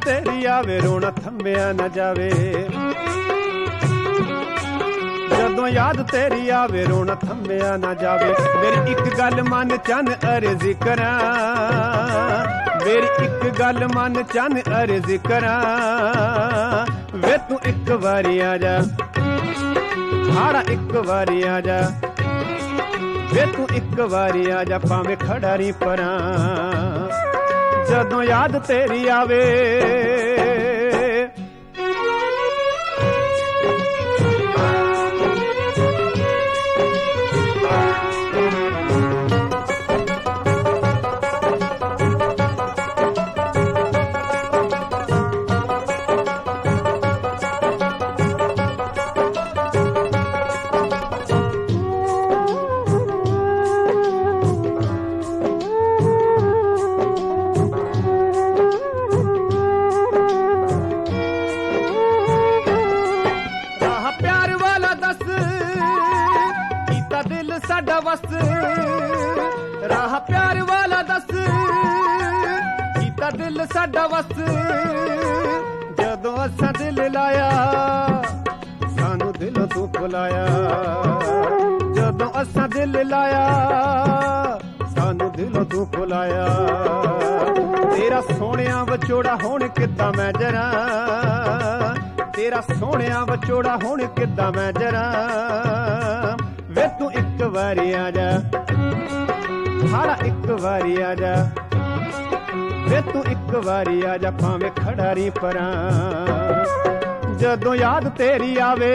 ਤੇਰੀ ਆਵੇ ਰੋਣਾ ਥੰਮਿਆ ਨਾ ਜਾਵੇ। ਜਦੋਂ ਯਾਦ ਤੇਰੀ ਆਵੇ ਰੋਣਾ ਥੰਮਿਆ ਨਾ ਜਾਵੇ। ਮੇਰੀ ਇੱਕ ਗੱਲ ਮਨ ਚੰਨ ਅਰਜ਼ ਕਰਾਂ, ਮੇਰੀ ਇੱਕ ਗੱਲ ਮਨ ਚੰਨ ਅਰਜ਼ ਕਰਾਂ, ਵੇ ਤੂੰ ਇੱਕ ਵਾਰੀ ਆ ਜਾ, ਹਾੜਾ ਇੱਕ ਵਾਰੀ ਆ ਜਾ, ਵੇ ਤੂੰ ਇੱਕ ਵਾਰੀ ਆ ਜਾ, ਭਾਵੇਂ ਖੜਾ ਰੀ ਪਰਾਂ। ਜਦੋਂ ਯਾਦ ਤੇਰੀ ਆਵੇ ਸਾਡਾ ਵਸ, ਰਾਹ ਪਿਆਰ ਵਾਲਾ ਦੱਸ, ਕੀਤਾ ਦਿਲ ਸਾਡਾ ਵਸ। ਜਦੋਂ ਅਸਾਂ ਦਿਲ ਲਾਇਆ ਸਾਨੂੰ ਦਿਲੋਂ ਤੂੰ ਭੁਲਾਇਆ, ਜਦੋਂ ਅਸਾਂ ਦਿਲ ਲਾਇਆ ਸਾਨੂੰ ਦਿਲੋਂ ਤੂੰ ਭੁਲਾਇਆ। ਤੇਰਾ ਸੋਹਣਿਆ ਵਿਛੋੜਾ ਹੁਣ ਕਿੱਦਾਂ ਮੈਂ ਜਰਾਂ, ਤੇਰਾ ਸੋਹਣਿਆ ਵਿਛੋੜਾ ਹੁਣ ਕਿੱਦਾਂ ਮੈਂ ਜਰਾਂ, ਵੇ ਤੂੰ ਇੱਕ ਵਾਰੀ ਆ ਜਾ, ਹਾੜਾ ਇੱਕ ਵਾਰੀ ਆ ਜਾ, ਵੇ ਤੂੰ ਇੱਕ ਵਾਰੀ ਆ ਜਾ, ਭਾਵੇਂ ਖੜਾ ਰੀ ਪਰਾਂ। ਜਦੋਂ ਯਾਦ ਤੇਰੀ ਆਵੇ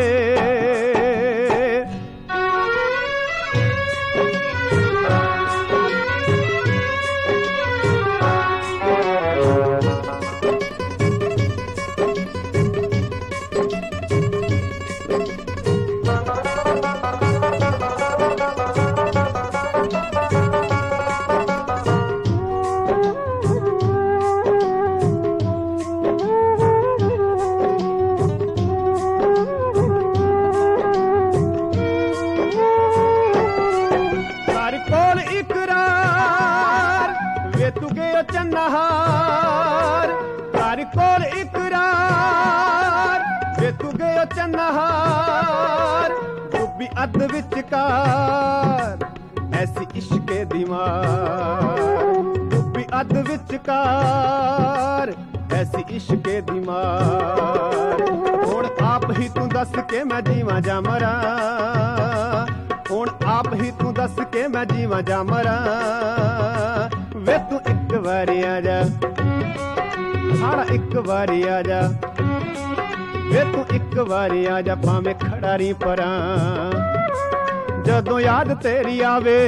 ਤੂੰ ਗਿਆ ਚੰਨਹਾਰ, ਘਰ ਕੋਲ ਇਕਰਾਰ, ਵੇ ਤੂੰ ਗਿਆ ਚੰਨਹਾਰ। ਡੁੱਬੀ ਅੱਧ ਵਿਚਕਾਰ ਐਸੀ ਇਸ਼ਕੇ ਦੀ ਮਾਰ, ਡੁੱਬੀ ਅੱਧ ਵਿਚਕਾਰ ਐਸੀ ਇਸ਼ਕੇ ਦੀ ਮਾਰ। ਹੁਣ ਆਪ ਹੀ ਤੂੰ ਦੱਸ ਕੇ ਮੈਂ ਜੀਵਾਂ ਜਾਂ ਮਰਾਂ, ਹੁਣ ਆਪ ਹੀ ਤੂੰ ਦੱਸ ਕੇ ਮੈਂ ਜੀਵਾਂ ਜਾਂ ਮਰਾਂ, ਵੇ ਤੂੰ ਇੱਕ ਵਾਰੀ ਆ ਜਾ, ਹਾੜਾ ਇੱਕ ਵਾਰੀ ਆ ਜਾ, ਵੇ ਤੂੰ ਇੱਕ ਵਾਰੀ ਆ ਜਾ, ਭਾਵੇਂ ਖੜਾ ਰੀ ਪਰਾਂ। ਜਦੋਂ ਯਾਦ ਤੇਰੀ ਆਵੇ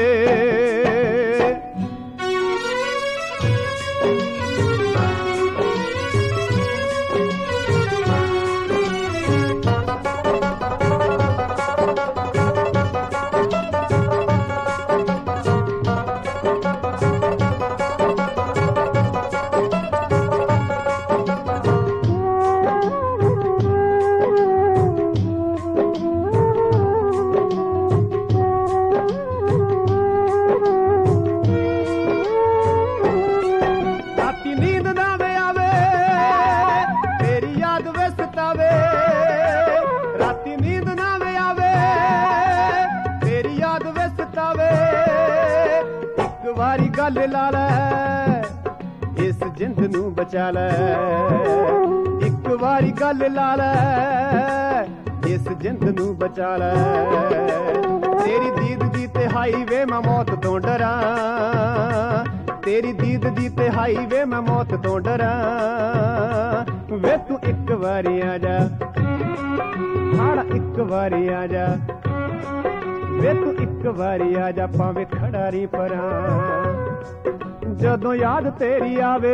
ਰਾਤੀ ਨੀਂਦ ਨਾ ਵੇ ਆਵੇ, ਤੇਰੀ ਯਾਦ ਵੇ ਸਤਾਵੇ। ਇੱਕ ਵਾਰੀ ਗੱਲ ਲਾ ਲੈ ਇਸ ਜਿੰਦ ਨੂੰ ਬਚਾ ਲੈ, ਇੱਕ ਵਾਰੀ ਗੱਲ ਲਾ ਲੈ ਇਸ ਜਿੰਦ ਨੂੰ ਬਚਾ ਲੈ। ਤੇਰੀ ਦੀਦ ਦੀ ਤਿਹਾਈ ਵੇ ਮੈਂ ਮੌਤ ਤੋਂ ਡਰਾਂ, ਤੇਰੀ ਦੀਦ ਦੀ ਤਿਹਾਈ ਵੇ ਮੈਂ ਮੌਤ ਤੋਂ ਡਰਾਂ, ਵੇ ਤੂੰ ਇੱਕ ਵਾਰੀ ਆ ਜਾ, ਹਾੜਾ ਇੱਕ ਵਾਰੀ ਆ ਜਾ, ਵੇ ਤੂੰ ਇੱਕ ਵਾਰੀ ਆ ਜਾ, ਭਾਵੇਂ ਖੜਾ ਰੀ ਪਰਾਂ। ਜਦੋਂ ਯਾਦ ਤੇਰੀ ਆਵੇ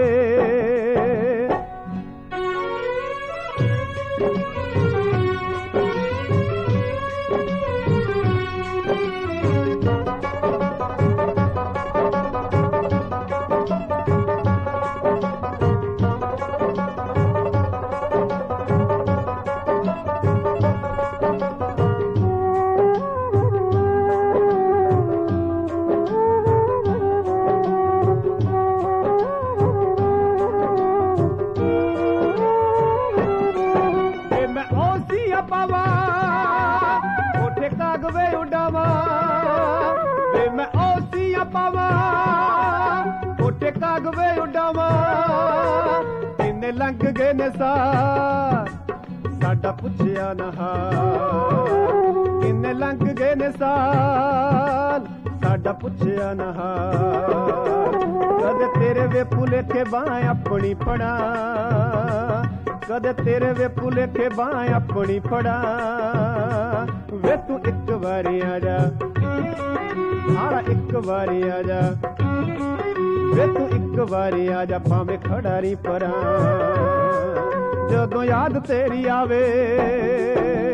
ਝੂਟੇ ਕਾਗਵੇ ਉਡਾਵਾਂ ਕਿੰਨੇ ਲੰਘ ਗਏ ਨੇ ਸਾਲ ਸਾਡਾ ਪੁੱਛਿਆ ਨਾ ਹਾਲ ਕਿੰਨੇ ਲੰਘ ਗਏ ਨੇ ਸਾਲ ਸਾਡਾ ਪੁੱਛਿਆ ਨਾ ਹਾਲ ਕਦੇ ਤੇਰੇ ਵੇ ਭੁਲੇਖੇ ਬਾਹ ਆਪਣੀ ਫੜਾ ਕਦੇ ਤੇਰੇ ਵੇ ਭੁਲੇਖੇ ਬਾਹ ਆਪਣੀ ਫੜਾ ਵੇ ਤੂੰ ਇੱਕ ਵਾਰੀ ਆ ਜਾ ਆੜਾ ਇੱਕ ਵਾਰੀ ਆ ਜਾ ਵੇ ਤੂੰ ਇੱਕ ਵਾਰੀ ਆ ਜਾ ਭਾਵੇਂ ਖੜਾ ਰੀ ਪਰਾਂ ਜਦੋਂ ਯਾਦ ਤੇਰੀ ਆਵੇ